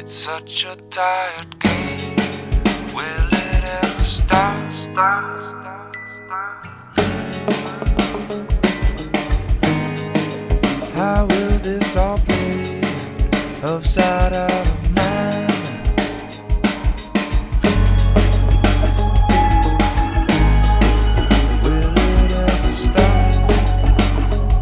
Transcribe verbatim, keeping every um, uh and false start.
It's such a tired game. Will it ever stop? Stop, stop, stop. How will this all play? Of sight, out of